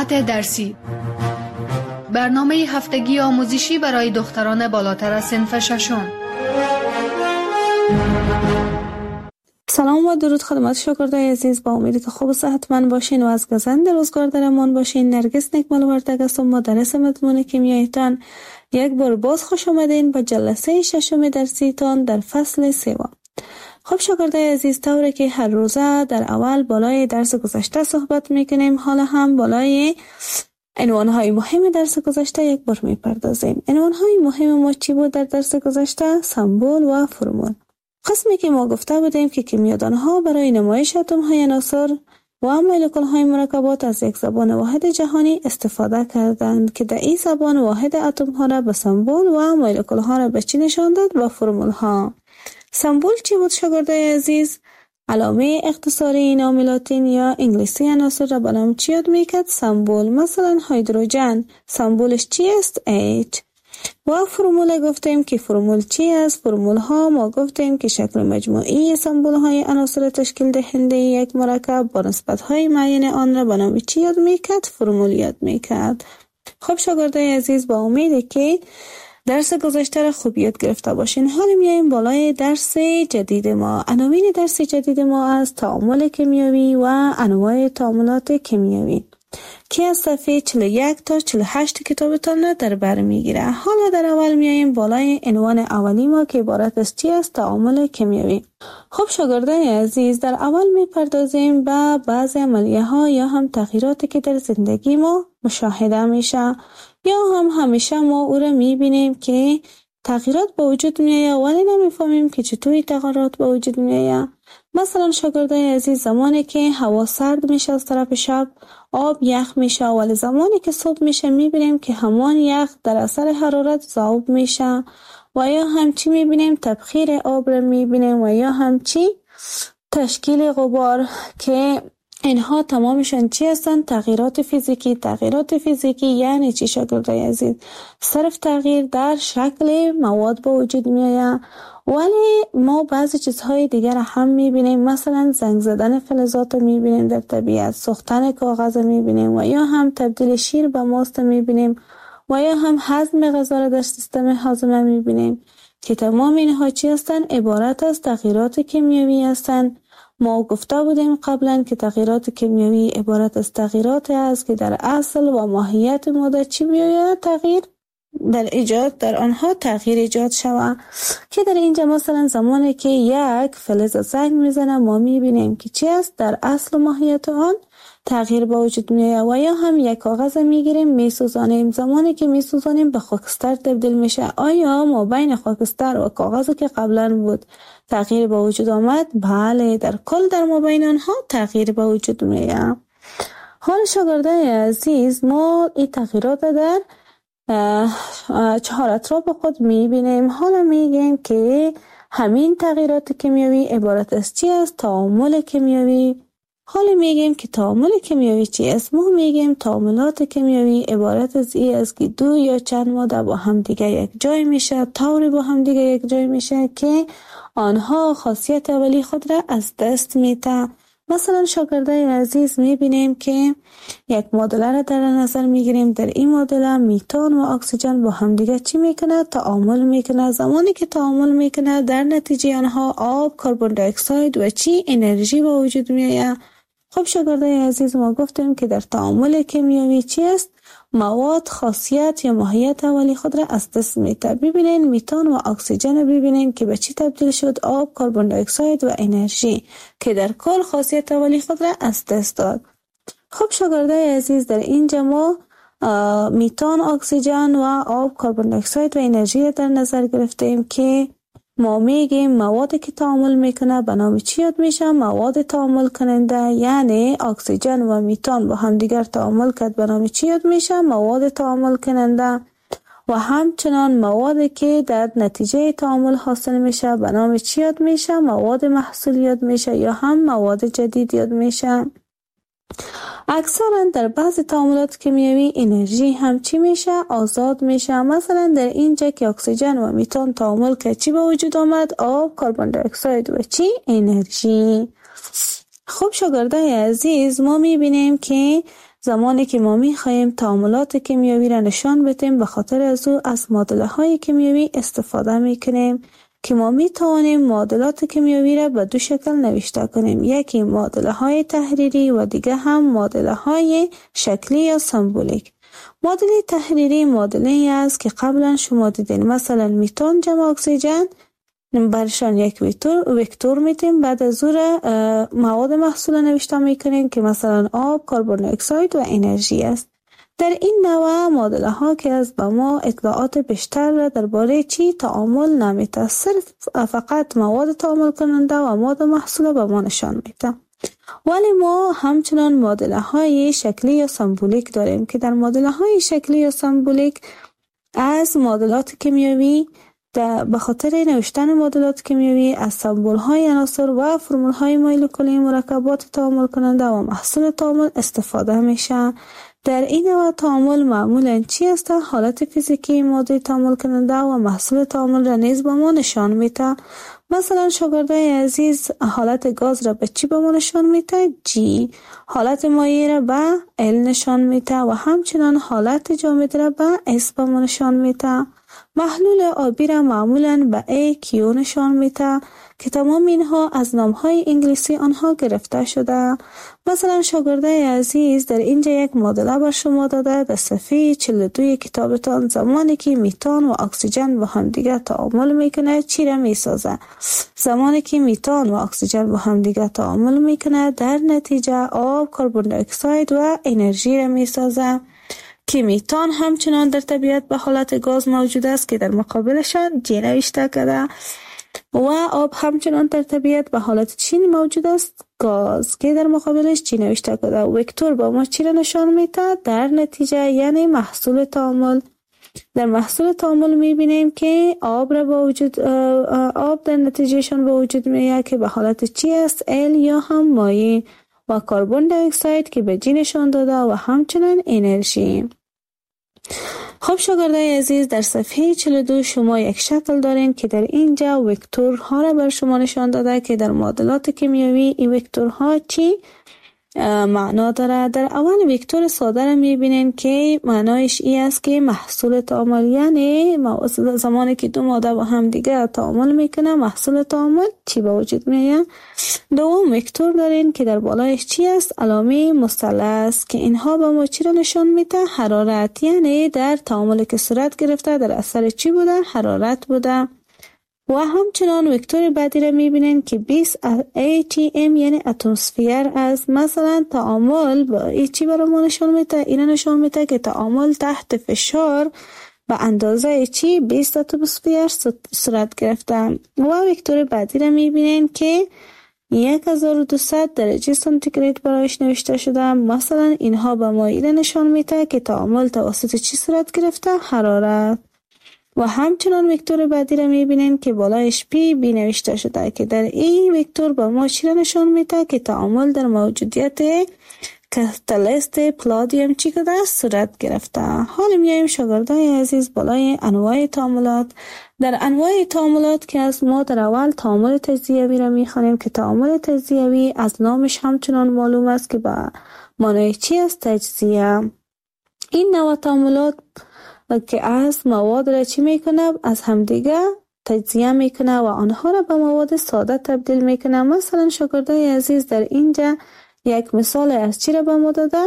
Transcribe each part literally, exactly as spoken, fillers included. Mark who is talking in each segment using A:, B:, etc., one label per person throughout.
A: ساعت درسی، برنامه هفتگی آموزشی برای دختران بالاتر از صنف ششم.
B: سلام و درود خدمت شاگردای عزیز، با امیدی که خوب و صحتمند باشین و از گزند روزگار در امان باشین. نرگس نکمل وردگ است و مدرس مضمون کیمیایتان. یک بار باز خوش آمدین به جلسه ششم درسیتان در فصل سوم. خب شاگردای عزیز، طوری که هر روزه در اول بالای درس گذشته صحبت میکنیم، حالا هم بالای عنوانهای مهم درس گذشته یک بار میپردازیم. عنوانهای مهم ما چی بود در درس گذشته؟ سمبل و فرمول. قسمی که ما گفته بودیم که کیمیادانها برای نمایش اتم‌های عناصر و مولکول‌های مرکبات از یک زبان واحد جهانی استفاده کردند که در این زبان واحد اتم‌ها را به سمبل و مولکول‌ها را به چی نشان داد؟ به فرمول‌ها. سمبل چی بود شاگردای عزیز؟ علامه اختصاری نام لاتین یا انگلیسی عناصر را به نام چی یاد میکرد؟ سمبل. مثلا هیدروژن سمبلش چی است؟ H. و فرمول گفتیم که فرمول چی است؟ فرمول ها ما گفتیم که شکل مجموعی سمبل های عناصر تشکیل دهنده یک مرکب با نسبت های معین آن را به نام چی یاد میکرد؟ فرمول یاد میکرد. خب شاگردای عزیز، با امیده که درس گذشته را خوب یاد گرفته باشین. حالا میایم بالای درس جدید ما. عناوین درس جدید ما از تعامل کیمیایی و انواع تعاملات کیمیایی که از صفحه چهل و یک تا چهل و هشت کتابتان در بر میگیره. حالا در اول میایم بالای عنوان اولی ما که عبارت از چی است؟ تعامل کیمیایی. خب شاگردان عزیز، در اول میپردازیم به بعضی عملیه ها یا هم تغییراتی که در زندگی ما مشاهده میشه یا هم همیشه ما او را میبینیم که تغییرات به وجود میآید ولی نمیفهمیم که چطوری تغییرات به وجود میآید. مثلا شاگردای عزیز، زمانی که هوا سرد میشه از طرف شب آب یخ میشه، ولی زمانی که صبح میشه میبینیم که همان یخ در اثر حرارت ذوب میشه و یا همچی میبینیم تبخیر آب را میبینیم و یا همچی تشکیل غبار که اینها تمامشان چی هستند؟ تغییرات فیزیکی. تغییرات فیزیکی یعنی چی شاگردای عزیز؟ صرف تغییر در شکل مواد به وجود میآید، ولی ما بعضی چیزهای دیگر هم میبینیم. مثلا زنگ زدن فلزات میبینیم در طبیعت، سوختن کاغذ میبینیم و یا هم تبدیل شیر به ماست میبینیم و یا هم هضم غذا را در سیستم هاضمه میبینیم که تمام اینها چی هستند؟ عبارت از تغییرات کیمیایی هستند. ما گفته بودیم قبلا که تغییرات کیمیایی عبارت از تغییرات است که در اصل و ماهیت ماده چی میآید؟ تغییر در ایجاد در آنها تغییر ایجاد شود. که در اینجا مثلا زمانی که یک فلز زنگ میزنه ما میبینیم که چی است؟ در اصل و ماهیت آن تغییر به وجود میآید. و یا هم یک کاغذ میگیریم میسوزانیم، زمانی که میسوزانیم به خاکستر تبدیل میشه. آیا ما بین خاکستر و کاغذی که قبلا بود تغییر به وجود آمد؟ بله، در کل در ما بین آنها تغییر به وجود میآید. حال شاگردای عزیز، ما این تغییرات در چهار اطراف خود میبینیم. حالا میگیم که همین تغییرات کیمیایی عبارت از چی است؟ تعامل کیمیایی. حالا میگیم که تعامل کیمیایی چی است؟ ما میگیم تعاملات کیمیایی عبارت از این است که دو یا چند ماده با هم دیگه یک جای میشه، طوری با هم دیگه یک جای میشه که آنها خاصیت اولی خود را از دست میده. مثلا شاگردای عزیز میبینیم که یک معادله را در نظر میگیریم. در این معادله میتان و اکسیژن با هم دیگه چی میکنه؟ تعامل میکنه. زمانی که تعامل میکنه در نتیجه آنها آب، کربن دی اکساید و چی انرژی به وجود میآید. خب شاگردای عزیز، ما گفتیم که در تعامل کیمیایی چی است؟ مواد خاصیت یا ماهیت اولی خود را از دست میده. ببینین میتان و اکسیژن ببینین که به چی تبدیل شد؟ آب، کربن دی اکساید و انرژی که در کل خاصیت اولی خود را از دست داد. خب شاگردای عزیز، در اینجا ما میتان، اکسیژن و آب، کربن دی اکساید و انرژی را در نظر گرفتیم که ما میگیم موادی که تعامل میکنه به نام چی یاد میشه؟ مواد تعامل کننده. یعنی اکسیژن و میتان با هم دیگر تعامل کرد به نام چی یاد میشه؟ مواد تعامل کننده. و همچنان موادی که در نتیجه تعامل حاصل میشه به نام چی یاد میشه؟ مواد محصول یاد میشه یا هم مواد جدید یاد میشه. اکثرا در بعض تعاملات کیمیایی انرژی هم چی میشه؟ آزاد میشه. مثلا در اینجا که اکسیژن و میتان تعامل که چی به وجود آمد؟ آب، کربن دی اکساید و چی؟ انرژی. خب شاگردای عزیز، ما میبینیم که زمانی که ما می‌خواهیم تعاملات کیمیایی را نشان بدیم، به خاطر از او از معادله‌های کیمیایی استفاده می‌کنیم که ما می‌توانیم معادلات کیمیایی را به دو شکل نوشته کنیم، یکی معادله‌های تحریری و دیگه هم معادله‌های شکلی یا سمبولیک. معادله تحریری معادله‌ای است که قبلا شما دیدین، مثلا میتون جمع اکسیژن برشان یک وکتور وکتور میتیم، بعد از او مواد محصول نوشته میکنیم که مثلا آب، کربن دی اکساید و انرژی است. در این نوع معادله ها که از به ما اطلاعات بیشتر را درباره چی تعامل نمیده، صرف فقط مواد تعامل کننده و مواد محصول به ما نشان میده. ولی ما همچنان معادله های شکلی یا سمبولیک داریم که در معادله های شکلی یا سمبولیک از معادلات کیمیایی به خاطر نوشتن معادلات کیمیایی از سمبول های عناصر و فرمول های مولکولی مرکبات تعامل کننده و محصول تعامل استفاده میشه. در این نوع تعامل معمولاً چی است؟ حالت فیزیکی ماده تعامل کننده و محصول تعامل را نیز به ما نشان میده. مثلا شاگردای عزیز حالت گاز را به چی به ما نشان میده؟ جی. حالت مایع را به ال نشان میده و همچنان حالت جامد را به اس به ما نشان میده. محلول آبی را معمولاً به ای کیو نشان میده که تمام اینها از نامهای انگلیسی آنها گرفته شده. مثلا شاگردای عزیز در اینجا یک معادله بر شما داده در صفحه چهل و دو کتابتان، زمانی که میتان و اکسیژن با هم دیگه تعامل میکنه چی را میسازه؟ زمانی که میتان و اکسیژن با هم دیگه تعامل میکنه در نتیجه آب، کربن دی اکساید و انرژی را میسازه که میتان همچنان در طبیعت به حالت گاز موجود است که در مقابلشان جی نوشته کرده و آب همچنان در طبیعت به حالت چی موجود است؟ گاز که در مقابلش چی نوشته کرده. وکتور با ما چی را نشان میده؟ در نتیجه یعنی محصول تعامل. در محصول تعامل میبینیم که آب را با وجود آب در نتیجهشان به وجود میاد که به حالت چی است؟ ال یا هم مایع و کربن دی اکساید که به جی نشان داده و همچنان انرژی. خب شاگردای عزیز در صفحه چهل و دو شما یک شکل دارین که در اینجا وکتورها را بر شما نشان داده که در معادلات کیمیایی این وکتورها چی معنا داره. در اول وکتور ساده را میبینین که معنایش ای است که محصول تعامل، یعنی زمانی که دو ماده با هم دیگه تعامل میکنه محصول تعامل چی به وجود میاد. دوم وکتور دارین که در بالایش چی است؟ علامه مثلث که اینها به ما چی را نشان میده؟ حرارت، یعنی در تعاملی که صورت گرفته در اثر چی بوده؟ حرارت بوده. و همچنان وکتور بعدی را میبینین که بیست ای تی ام یعنی اتمسفیر است. مثلا تعامل با ای چی برای ما نشان میده؟ این نشان میده که تعامل تحت فشار به اندازه چی؟ بیست اتمسفیر صورت گرفته. و وکتور بعدی را میبینین که هزار و دویست درجه سانتیگراد برایش نوشته شده. مثلا اینها به ما این نشان میده که تعامل توسط چی صورت گرفته؟ حرارت. و همچنان وکتور بعدی را میبینین که بالایش پی بی نوشته شده که در این وکتور به ما چی را نشان میده؟ که تعامل در موجودیت کاتالیست پلادیم چی کده صورت گرفته. حالا میایم شاگردای عزیز بالای انواع تعاملات. در انواع تعاملات که از ما در اول تعامل تجزیوی را میخوانیم که تعامل تجزیوی از نامش همچنان معلوم است که به معنای چی است؟ تجزیه. این نوع تعاملات که از مواد را چی میکنه؟ از همدیگه تجزیه میکنه و آنها را به مواد ساده تبدیل میکنه. مثلا شاگردای عزیز در اینجا یک مثال از چی را به ما داده؟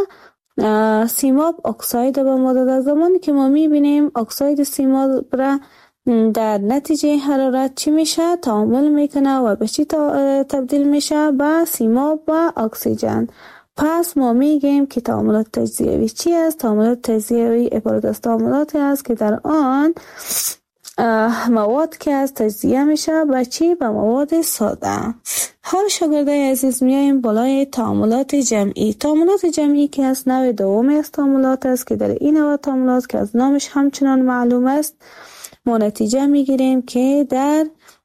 B: سیماب اکساید به ما داده. زمانی که ما میبینیم اکساید سیماب را در نتیجه حرارت چی میشه؟ تعامل میکنه و به چی تبدیل میشه؟ به سیماب و اکسیژن. پس ما میگیم که تعاملات تجزیوی چی است؟ تعاملات تجزیوی عبارت از تعاملاتی است که در آن مواد که از تجزیه میشه به چی؟ به مواد ساده. حال شاگردای عزیز میایم بالای تعاملات جمعی. تعاملات جمعی که از نوع دومی از تعاملات است که در این نوع تعاملات که از نامش همچنان معلوم است ما نتیجه میگیریم که در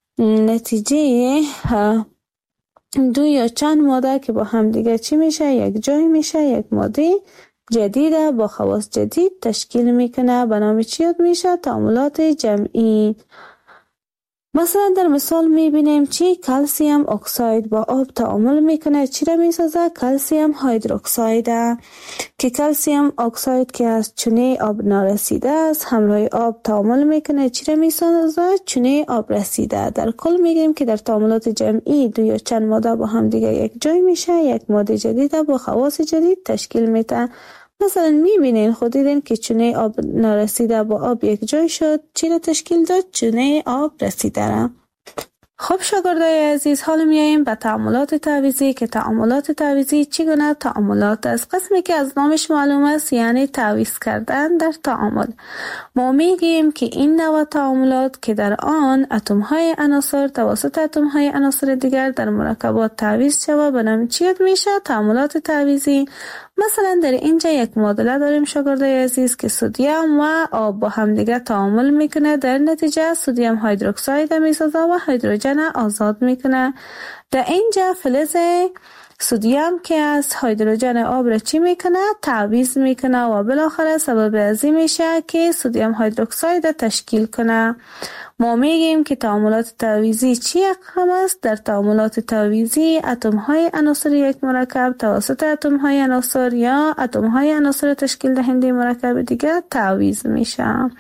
B: نتیجه دو یا چند ماده که با هم دیگه چی میشه؟ یک جای میشه، یک ماده جدیده با خواص جدید تشکیل میکنه. به نام چی یاد میشه؟ تعاملات جمعی. مثلا در مثال میبینیم چی کلسیم اکساید با آب تعامل میکنه، چی را میسازه؟ کلسیم هیدروکساید که کلسیم اکساید که از چونه آب نارسیده است همراه آب تعامل میکنه، چی را میسازه؟ چونه آب رسیده. در کل میگیم که در تعاملات جمعی دو یا چند ماده با هم دیگه یک جای میشه، یک ماده جدید با خواص جدید تشکیل میده. مثلا میبینین خود دیدین که چونه آب نارسیده با آب یک جای شد، چی را تشکیل داد؟ چونه آب رسیده را. خب شاگردای عزیز، حالا میاییم به تعاملات تعویضی که تعاملات تعویضی چگونه تعاملات است. قسمی که از نامش معلوم است یعنی تعویض کردن در تعامل. ما میگیم که این نوع تعاملات که در آن اتم های عناصر توسط اتم های عناصر دیگر در مرکبات تعویض شود به نام چی میشه؟ تعاملات تعویضی. مثلا در اینجا یک معادله داریم شاگردای عزیز که سدیم و آب با هم دیگه تعامل میکنه، در نتیجه سدیم هیدروکساید میسازه و هیدروژن آزاد میکنه. در اینجا فلز سدیم که از هیدروژن آب را چی میکنه؟ تعویض میکنه و بالاخره سبب ازی میشه که سدیم هیدروکساید تشکیل کنه. ما میگیم که تعاملات تعویضی چی اقسام است؟ در تعاملات تعویضی اتم های عناصر یک مرکب توسط اتم های عناصر یا اتم های عناصر تشکیل دهنده مرکب دیگر تعویض میشه.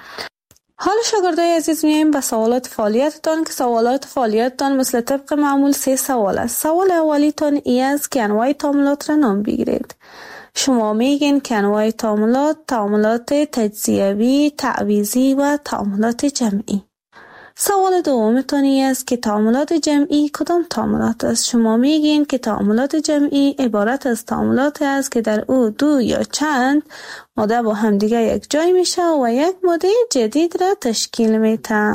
B: حالا شاگردای عزیز میایم به سوالات فعالیتتان که سوالات فعالیتتان مثل طبق معمول سه سوال است. سوال اولیتان ای است که انواع تعاملات را نام بگیرید. شما میگین که انواع تعاملات تعاملات تجزیوی، تعویضی و تعاملات جمعی. سوال دومتان ای است که تعاملات جمعی کدام تعاملات است. شما میگین که تعاملات جمعی عبارت از تعاملات است که در او دو یا چند ماده با هم دیگه یک جای میشه و یک ماده جدید را تشکیل میده.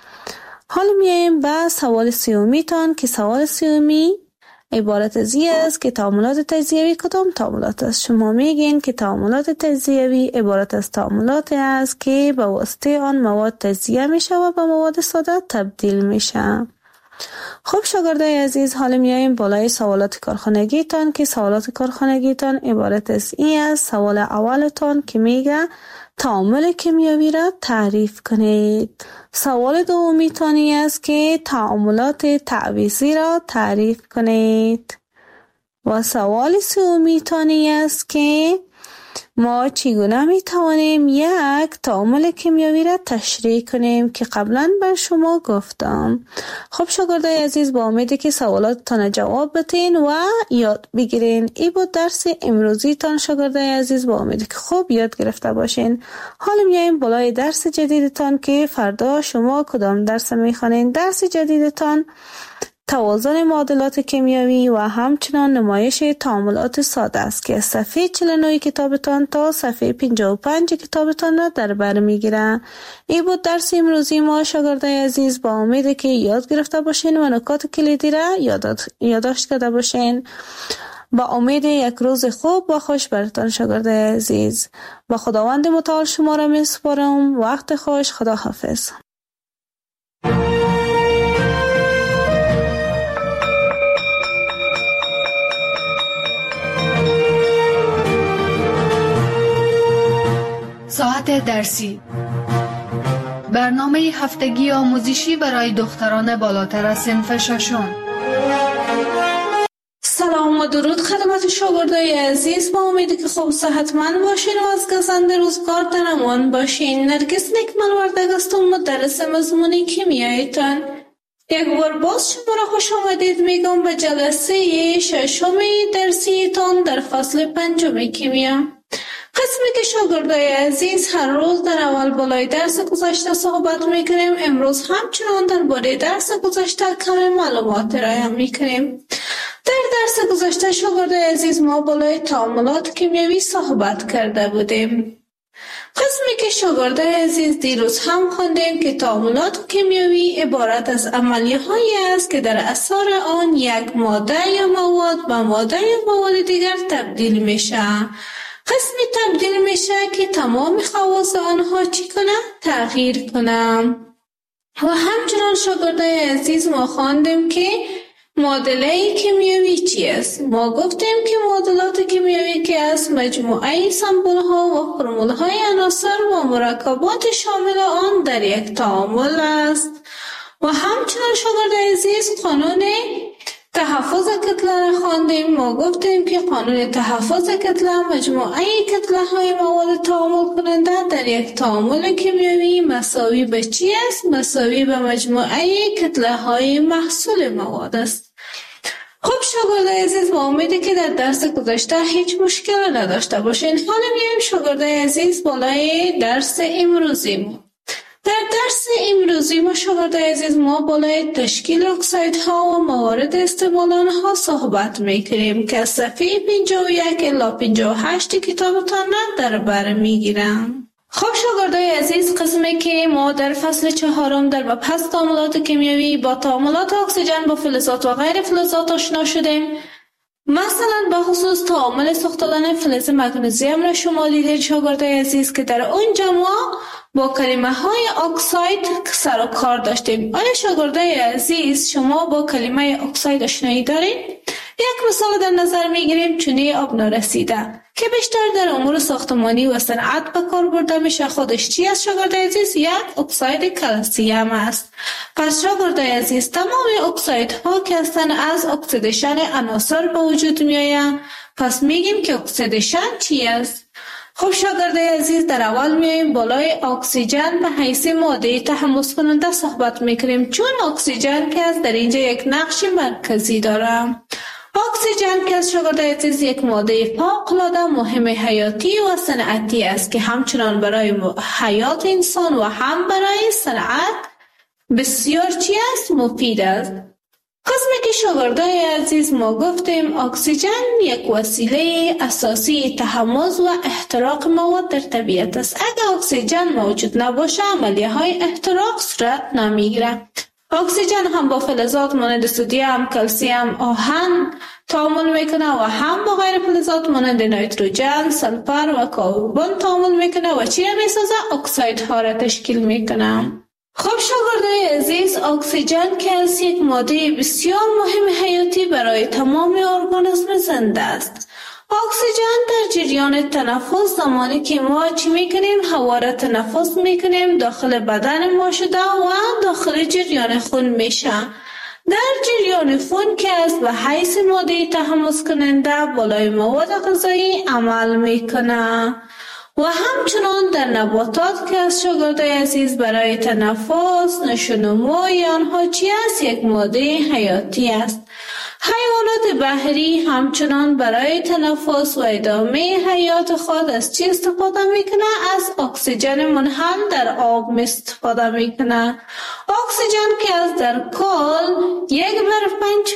B: حالا میایم به سوال سیومیتان که سوال سیومی عبارت از این است که تعاملات تجزیوی کدام تعاملات است. شما میگین که تعاملات تجزیوی عبارت از تعاملات است که به واسطه آن مواد تجزیه میشه و به مواد ساده تبدیل میشه. خب شاگردای عزیز، حالا میایم بالای سوالات کارخانگیتان که سوالات کارخانگیتان عبارت از این است. سوال اولتان که میگه تعامل کیمیایی را تعریف کنید. سوال دومیتانی است که تعاملات تعویضی را تعریف کنید. و سوال سومیتانی است که ما چگونه می توانیم یک تعامل کیمیایی را تشریح کنیم که قبلا بر شما گفتم. خب شاگردای عزیز، با امیدی که سوالاتتان جواب بتین و یاد بگیرین. ای بود درس امروزی تان شاگردای عزیز، با امیدی که خوب یاد گرفته باشین. حالا میایم بالای درس جدیدتان که فردا شما کدام درس میخوانین. درس جدیدتان توازن معادلات کیمیایی و همچنان نمایش تعاملات ساده است که صفحه چهل و نه کتابتان تا صفحه پنجاه و پنج کتابتان را در بر میگیره. این بود درس امروزی ما شاگردای عزیز، با امید که یاد گرفته باشین و نکات کلیدی را یادداشت کرده باشین. با امید یک روز خوب و خوش برتان شاگردای عزیز. با خداوند متعال شما را میسپارم. وقت خوش. خدا حافظ.
A: ساعت درسی، برنامه هفتگی آموزشی برای دختران بالاتر از صنف ششم.
B: سلام و درود خدمت شاگردای عزیز، با امیدی که خوب صحتمند باشین و از گزند روزگار در امان باشین. نرگس نکمل وردگ هستم، مدرس مضمون کیمیایتان. یک بار باز شما را خوش آمدید میگم به جلسه ششم درسیتان در فصل پنجم کیمیا. قسمی که شاگردای عزیز هر روز در اول بالای درس گذشته صحبت میکنیم، امروز همچنان در باره درس گذشته کم معلومات رایم میکنیم. در درس گذشته شاگردای عزیز ما بالای تعاملات کیمیایی صحبت کرده بودیم. قسمی که شاگردای عزیز دیروز هم خوندیم که تعاملات کیمیایی عبارت از عملیه هایی است که در اثر آن یک ماده یا مواد به ماده یا مواد دیگر تبدیل میشه. قسمی تبدیل میشه که تمام خواص آنها چی کنه؟ تغییر کنه. و همچنان شاگردای عزیز ما خواندیم که معادله کیمیایی چی است؟ ما گفتیم که معادلات کیمیایی که است مجموعه سمبل ها و فرمول های عناصر و مرکبات شامل آن در یک تعامل است. و همچنان شاگرد عزیز قانون تحفظ کتله را خواندیم. ما گفتیم که قانون تحفظ کتله مجموعه کتله های مواد تعامل کننده در یک تعامل کیمیایی مساوی به چی است؟ مساوی به مجموعه کتله های محصول مواد است. خب شاگرد عزیز، با امیدی که در درس گذشته هیچ مشکل نداشته باشین. حالا میایم شاگرد عزیز بالای درس امروزی ما. در درس امروزی ما شاگرد عزیز ما بالای تشکیل اکسایدها و موارد استعمال آنها صحبت میکنیم که از صفحه پنجاه و یک الی پنجاه و هشت کتابتان در بر میگیرم. خب شاگرد عزیز، قسمی که ما در فصل چهارم در مبحث تعاملات کیمیایی با تعاملات اکسیژن با فلزات و غیر فلزات آشنا شدیم. مثلا به خصوص تعامل سوختن فلز مگنیزیم را شما دیدید شاگرد عزیز که در اونجا ما با کلمه های اکساید سر و کار داشتیم. آیا شاگرد عزیز شما با کلمه اکساید آشنایی دارید؟ یک مثال در نظر میگیریم، چونه آب نارسیده که بیشتر در امور ساختمانی و صنعت به کار برده میشه. خودش چی است شاگرد عزیز؟ یک اکساید کلسیم است. پس شاگرد عزیز تمام اکسایدها که هستند از اکسیدیشن عناصر به وجود میآیند. پس میگیم که اکسیدیشن چی است؟ خب شاگرد عزیز، در اول میایم بالای اکسیژن به حیث ماده تحمض کننده صحبت میکنیم، چون اکسیژن که از در اینجا یک نقش مرکزی داره. اکسیژن که از شاگرد عزیز یک ماده فوق‌العاده مهم حیاتی و صنعتی است که همچنان برای حیات انسان و هم برای صنعت بسیار چی است؟ مفید است. قسمی که شاگرد عزیز ما گفتیم اکسیژن یک وسیله اساسی تحمض و احتراق مواد در طبیعت است. اگر اکسیژن موجود نباشه عملیه های احتراق صورت نمیگیره. اکسیژن هم با فلزات مانند سدیم، کلسیم، آهن تعامل میکنه و هم با غیر فلزات مانند نیتروژن، سلفر و کربن تعامل میکنه و چی را میسازه؟ اکسایدها را تشکیل میکنه. خب شاگرد عزیز، اکسیژن که از یک ماده بسیار مهم حیاتی برای تمام ارگانیسم زنده است. اکسیژن در جریان تنفس زمانی که ما چی میکنیم؟ هوا را تنفس میکنیم داخل بدن ما شده و داخل جریان خون میشه. در جریان خون که از به حیث ماده تحمض کننده بالای مواد غذایی عمل میکنه و همچنان در نباتات که از شاگرد عزیز برای تنفس نشونمای آنها چی است؟ یک ماده حیاتی است. حیوانات بحری همچنان برای تنفس و ادامه حیات خود از چی استفاده میکنه؟ از اکسیژن منحل در آب استفاده میکنه. اکسیژن که از در کل یک بر پنج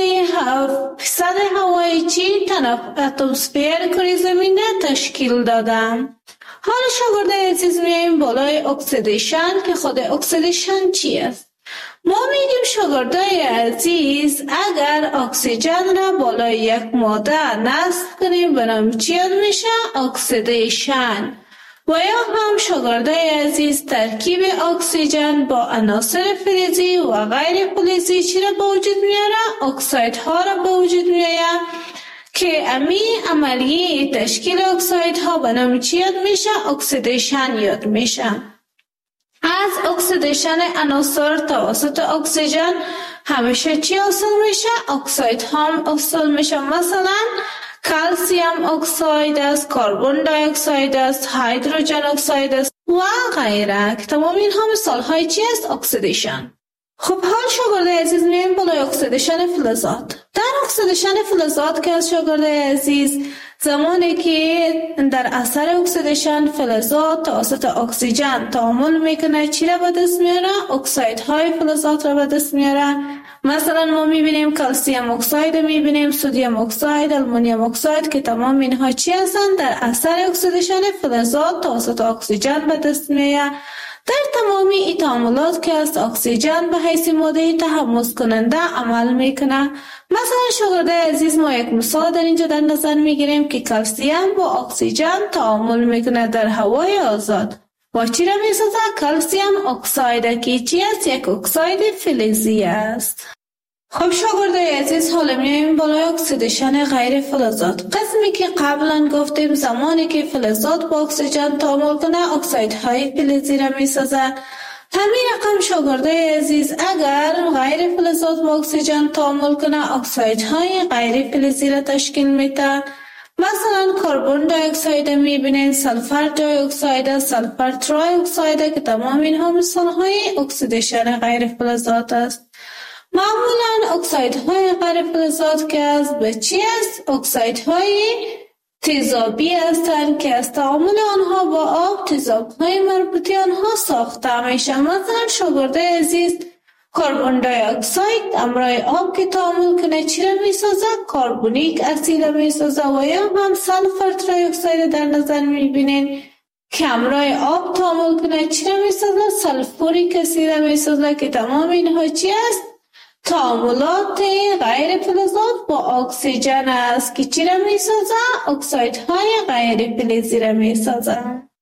B: فیصد هوای چی اتمسفر کره زمین تشکیل داده. حالا شاگرد عزیز میایم بالای اکسیدیشن که خود اکسیدیشن چی است؟ ما میگیم شاگرد عزیز اگر اکسیژن را بالای یک ماده نصب کنیم به نام چی میشه؟ اکسیدیشن. و یا هم شاگرد عزیز ترکیب اکسیژن با عناصر فلزی و غیر فلزی چی را به وجود میاره؟ اکسایدها را به وجود میاره که امی عملیه تشکیل اکسایدها به نام چی یاد میشه؟ اکسیدیشن یاد میشه. از اکسیدیشن عناصر توسط اکسیژن همیشه چی حاصل میشه؟ اکساید هم حاصل میشه. مثلا کلسیم اکساید است، کربن دی اکساید است، هیدروژن اکساید است و غیره. تمام اینها مثال های چی است؟ اکسیدیشن. خب حال شاگرد عزیز میایم بالای اکسیدیشن فلزات. در اکسیدیشن فلزات که از شاگرد عزیز زمانی که در اثر اکسیدیشن فلزات توسط اکسیژن تعامل میکنه چی را به دست میاره؟ اکسایدهای فلزات را به دست میاره. مثلا ما میبینیم کلسیم اکساید، میبینیم سدیم اکساید، آلومینیوم اکساید که تمام اینها چی هستند؟ در اثر اکسیدیشن فلزات توسط اکسیژن به دست میاره. در تمامی این تعاملات که از اکسیژن به حیث ماده تحمض کننده عمل میکنه. مثلا شاگرد عزیز ما یک مثال در اینجا در نظر میگیریم که کلسیم با اکسیژن تعامل میکنه در هوای آزاد و چی را میسازه؟ کلسیم اکساید که چی است؟ یک اکساید فلزی است. خب شاگرد عزیز حالا میایم بالای اکسیدیشن غیر فلزات. قسمی که قبلا گفتیم زمانی که فلزات با اکسیژن تعامل کنه اکسایدهای فلزی را میسازه. همین رقم شاگرد عزیز اگر غیر فلزات با اکسیژن تعامل کنه اکسایدهای غیر فلزی را تشکیل میده. مثلا کربن دی اکساید میبینین، سلفر دی اکساید، سلفر تری اکساید که تمام اینها مثالهای اکسیدیشن غیر فلزات است. معمولا اکسایدهای غیر فلزات که از به چی است؟ اکسایدهای تیزابی هستند که از تعامل آنها با آب تیزابهای مربوطی آنها ساخته میشه. مثلا شاگرده عزیز کربن دی اکساید همراه آب که تعامل کنه چی را میسازه؟ کربونیک اسید را میسازه. و یا هم سلفر تری اکساید در نظر میبینین که همراه آب تعامل کنه چی را میسازه؟ سلفوریک اسید را میسازه که تمام اینها چی است؟ تعاملات غیر فلزات با اکسیژن است که چی را میسازه؟ اکسایدهای غیر فلزی را میسازه.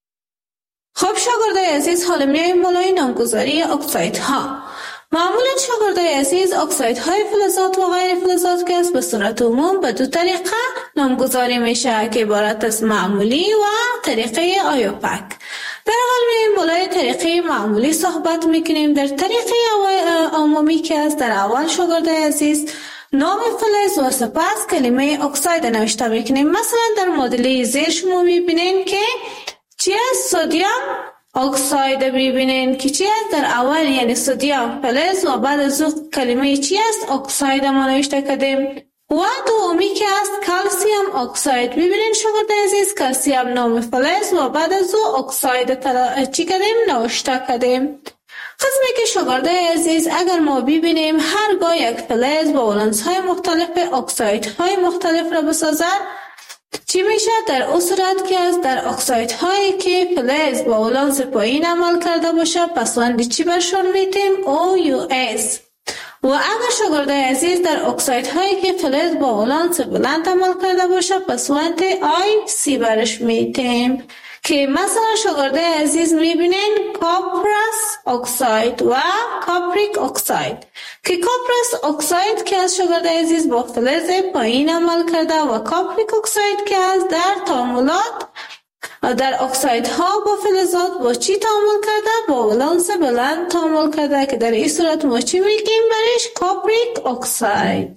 B: خب شاگرده عزیز حالا میایم بالای نامگذاری اکسایدها. معمولا شاگرده عزیز اکسایدهای فلزات و غیر فلزات که است به صورت عموم به دو طریقه نامگذاری میشه که عبارت از معمولی و طریقه آیوپک. در حال میایم بالای طریقه معمولی صحبت میکنیم. در طریقه عمومی که است در اول شاگرده عزیز نام فلز و سپس کلمه اکساید نوشته میکنیم. مثلا در مدل زیر شما میبینین که چی است؟ سدیم اکساید میبینین که چی است؟ در اول یعنی سدیم فلز و بعد از اون کلمه چی است؟ اکساید ما نوشته کردیم. و دومی که است کلسیم اکساید. ببینین شاگرد عزیز کلسیم نام فلز و بعد از او اکساید تلا... چی کردیم؟ نوشته کردیم. قسمی که شاگرد عزیز اگر ما ببینیم هرگاه یک فلز با ولانس های مختلف اکساید های مختلف را بسازد چی میشه؟ در اون صورت که است در اکساید هایی که فلز با ولانس پایین عمل کرده باشه پسوند چی برشون میتیم؟ او یو اس. و اگر شاگرد عزیز در اکساید هایی که فلز با ولانس بلند عمل کرده باشه پسوند آی سی برش میتیم که مثلا شاگرد عزیز میبینین کپرس اکساید و کاپریک اکساید که کپرس اکساید که از شاگرد عزیز با فلز پایین عمل کرده و کاپریک اکساید که از در تعاملات در اکسایدها با فلزات با چی تعامل کرده؟ با ولانس بلند تعامل کرده که در این صورت ما چی میگیم برش؟ کاپریک اکساید.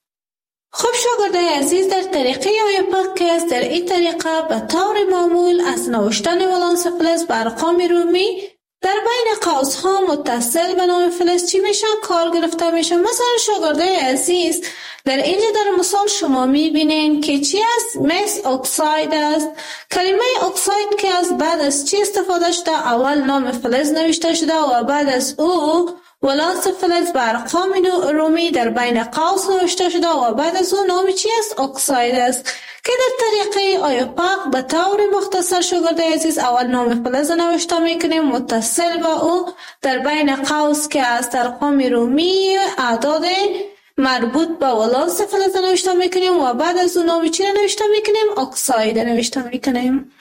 B: خب شاگرد عزیز در طریقه آیوپک که است در این طریقه به طور معمول از نوشتن ولانس فلز بر ارقام رومی در بین قوس‌ها متصل به نام فلز چی میشه؟ کار گرفته میشه. مثلا شاگرد عزیز در اینجا در مثال شما میبینین که چی است؟ مس اکساید است. کلمه اکساید که از بعد از چی استفاده شده؟ اول نام فلز نوشته شده و بعد از او ولانس فلز بر ارقام رومی در بین قوس نوشته شده و بعد از او نام چی است؟ اکساید است که در طریقه آیوپک به طور مختصر شاگرد عزیز اول نام فلز نوشته میکنیم متصل با او در بین قوس که از ارقام رومی اعداد مربوط به ولانس فلز نوشته میکنیم و بعد از اون نام چی نوشته میکنیم؟ اکساید نوشته میکنیم.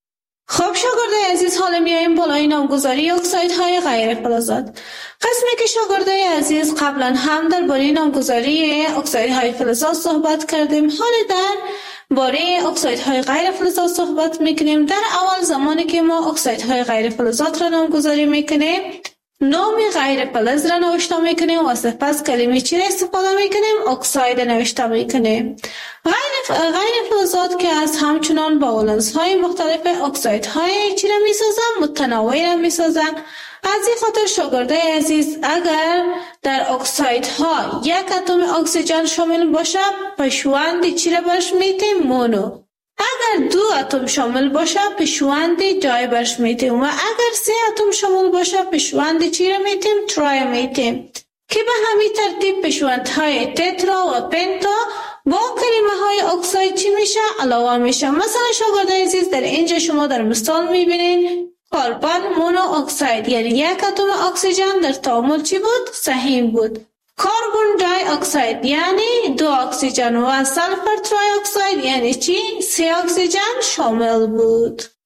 B: خب شاگرد عزیز حالا میایم بالای نامگذاری اکسایدهای غیر فلزات. قسمی که شاگرد عزیز قبلا هم در باره نامگذاری اکسایدهای فلزات صحبت کردیم، حالا در باره اکسایدهای غیر فلزات صحبت میکنیم. در اول زمانی که ما اکسایدهای غیر فلزات را نامگذاری میکنیم نام غیر فلز را نوشته میکنیم و سپس کلمه چی را استفاده میکنیم؟ اکساید نوشته میکنیم. غیر غیر فلزات که از همچنان با ولانس های مختلف اکساید های چی را میسازن؟ متنوع را میسازن. از این خاطر شاگرده عزیز اگر در اکساید ها یک اتم اکسیژن شامل باشه پشوند چی را برش میتیم؟ مونو. اگر دو اتم شامل باشه پشوند دای برش میتیم و اگر سه اتم شامل باشه پشوند چی را میتیم؟ ترای میتیم که به همین ترتیب پشوندهای تترا و پنتا با کلمه های اکساید چی میشه؟ علاوه میشه. مثلا شاگرد عزیز در اینجا شما در مثال میبینین کربن مونو اکساید یعنی یک اتم اکسیژن در تعامل چی بود؟ سهیم بود. کربن دی اکساید یعنی دو اکسیژن و سلفر تری اکساید یعنی چی؟ سه اکسیژن شامل بود.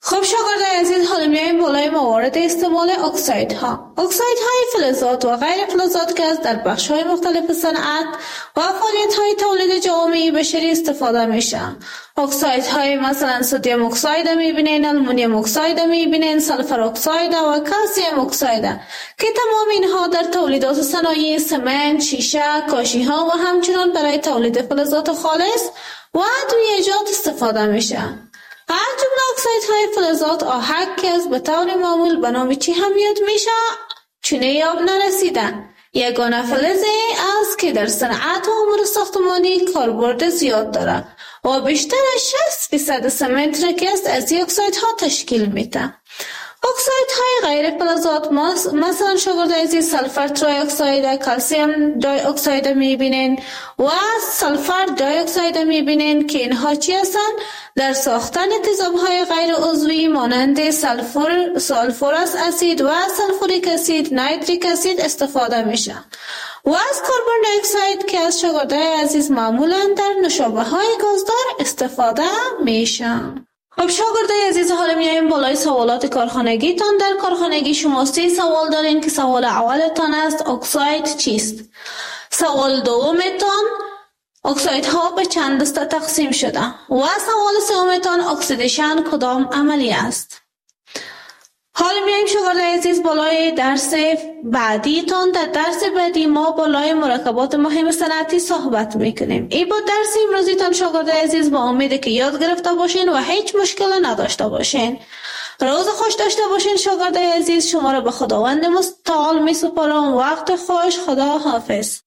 B: خب شاگردان عزیز، حالا میایم بالای موارد استعمال اکسایدها. اکسایدهای فلزات و غیر فلزات که از در بخش‌های مختلف صنعت و فعالیت‌های تولید جوامع بشری استفاده میشن. اکسایدهای مثلا سدیم اکساید میبینین، آلومینیوم اکساید میبینین، سلفر اکساید و کلسیم اکساید که تمام اینها در تولیدات صنایع سمنت، شیشه، کاشی‌ها و همچنین برای تولید فلزات خالص و ادویه‌جات استفاده میشن. هر جمله اکسایدهای فلزات آهک که از به طور معمول به نام چی همیت میشه چونه آب نرسیدن. یگانه فلزی است که در صنعت و امور ساختمانی کاربرد زیاد داره و بیشتر از شصت درصد سمنت را که است از این اکسایدها تشکیل میده. اکسایدهای غیر فلزات مثلا شاگرد عزیز سلفر تری اکساید، کلسیم دی اکساید میبینین و سلفر دی اکساید میبینین که اینها چی هستن؟ در ساختن تیزاب‌های غیر عضوی مانند سلفور، سلفورس اسید و سلفوریک اسید، نایتریک اسید استفاده میشن. و از کربن دی اکساید که از شاگرد عزیز معمولا در نوشابه‌های گازدار استفاده میشن. خب شاگردای عزیز، حالا میایم بالای سوالات کارخانگی تان. در کارخانگی شما سه سوال دارین که سوال اولتان است اکساید چیست؟ سوال دومتان اکسایدها به چند دسته تقسیم شده و سوال سومتان اکسیدیشن کدام عملی است؟ حالا میایم شاگردای عزیز بالای درس بعدی تان. در درس بعدی ما بالای مرکبات مهم صنعتی صحبت میکنیم. این با درس امروزی تان شاگردای عزیز با امید که یاد گرفته باشین و هیچ مشکل نداشته باشین. روز خوش داشته باشین شاگردای عزیز. شما را به خداوند متعال می سپارم. وقت خوش. خدا حافظ.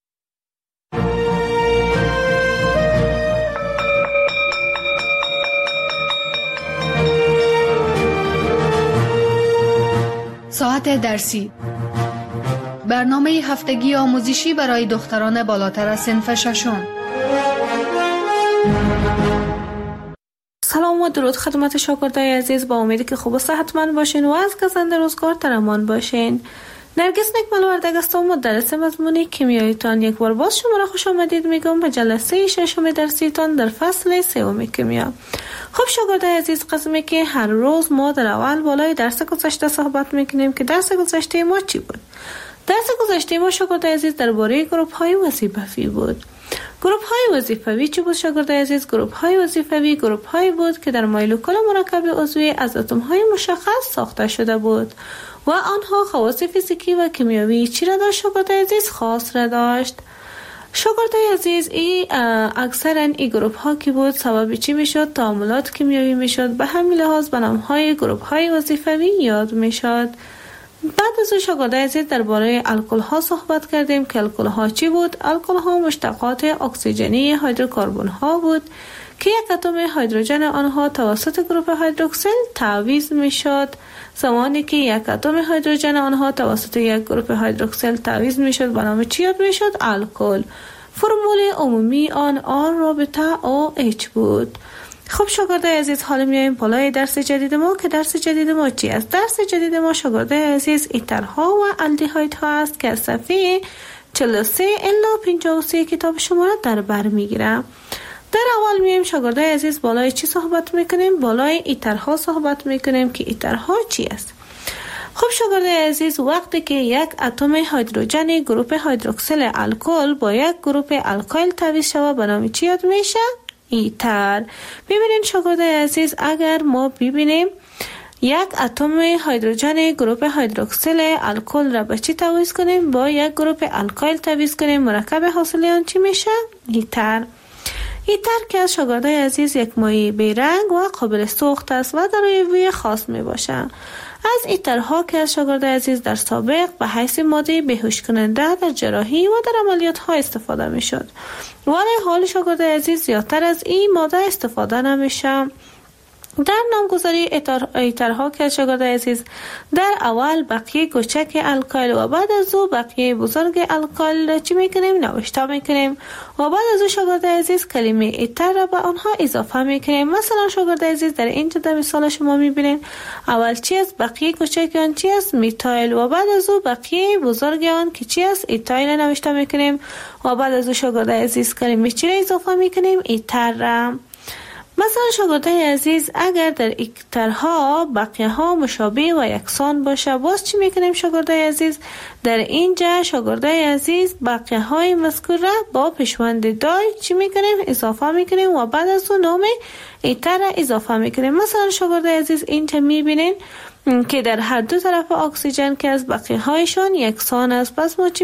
A: ساعت درسی، برنامه هفتگی آموزشی برای دختران بالاتر از صنف ششم.
B: سلام و درود خدمت شاگردای عزیز. با امیدی که خوب و صحتمند باشین و از گزنده روزگار در امان باشین. نرگس نکمل وردگ هستم، مدرس مضمون کیمیایتان. یک بار باز شما را خوش آمدید میگم به جلسه ششم درسیتان در فصل سوم کیمیا. خب شاگردای عزیز، قسمی که هر روز ما در اول بالای درس گذشته صحبت میکنیم که درس گذشته ما چی بود؟ درس گذشته ما شاگردای عزیز درباره گروپ های وظیفوی بود. گروپ های وظیفوی چی بود شاگردای عزیز؟ گروپ های وظیفوی گروپ هایی بود که در مولکول مرکب عضوی از اتم های مشخص ساخته شده بود و آنها خواص فیزیکی و کیمیایی چی را داشت شاگردای عزیز؟ خاص را داشت. شاگردای عزیز، ای اکثرا این گروپ ها کی بود؟ سبب چی میشد؟ تعاملات کیمیایی میشد. به همین لحاظ به نام های گروپ های وظیفوی یاد میشد. بعد از شاگردای عزیز درباره الکل ها صحبت کردیم که الکل ها چی بود؟ الکل ها مشتقات اکسیژنی هیدروکربن ها بود که یک اتم هیدروژن آنها توسط گروپ هیدروکسیل تعویض میشد. زمانی که یک اتم هیدروژن آنها توسط یک گروپ هیدروکسیل تعویض میشد به نام چی یاد میشد؟ الکل. فرمول عمومی آن آر رابطه او اچ بود. خب شاگردای عزیز، حالا میایم بالای درس جدید ما که درس جدید ما چی است؟ درس جدید ما شاگردای عزیز ایترها و الدیهایدها است که از صفحه چهل و سه الی پنجاه و سه کتاب شما را در بر میگیرم. در اول میایم شاگردای عزیز بالای چی صحبت میکنیم؟ بالای ایترها صحبت میکنیم که ایترها چی است؟ خب شاگردای عزیز، وقتی که یک اتم هیدروژن گروپ هیدروکسیل الکل با یک گروپ الکایل تعویض شود به نام چی یاد میشه؟ ایتر. ببینید شاگردای عزیز، اگر ما ببینیم یک اتم هیدروژن گروپ هیدروکسیل الکل را به چی تعویض کنیم؟ با یک گروپ الکایل تعویض کنیم، مرکب حاصل آن چی میشه؟ ایتر. ایتر که از شاگردای عزیز یک مایع بیرنگ و قابل سوخت است و دارای بوی خاص می باشه. از ایترها که از شاگردای عزیز در سابق به حیث ماده بیهوش کننده در جراحی و در عملیات ها استفاده می شد، ولی حال شاگردای عزیز زیادتر از این ماده استفاده نمیشه. در نامگذاری ایترها که شاگردای عزیز در اول بقیه کوچک الکایل و بعد از او بقیه بزرگ الکایل چی میکنیم؟ نوشته میکنیم و بعد از او شاگردای عزیز کلمه ایتر را به آنها اضافه میکنیم. مثلا شاگردای عزیز در اینجا در مثال شما میبینید اول چی است؟ بقیه کوچک آن چی است؟ میتایل و بعد از او بقیه بزرگ آن که چی است؟ ایتایل نوشته میکنیم و بعد از او شاگردای عزیز کلمه چی را اضافه میکنیم؟ ایتر را. مثلا شاگردای عزیز اگر در اکترها بقیه ها مشابه و یکسان باشه، باز چی میکنیم شاگردای عزیز؟ در اینجا شاگردای عزیز بقیه های مذکور را با پیشوند دای چی میکنیم؟ اضافه میکنیم و بعد از اون نام ایتر را اضافه میکنیم. مثلا شاگردای عزیز اینجا میبینین که در هر دو طرف اکسیژن که از بقیه هایشان یکسان است، پس ما چی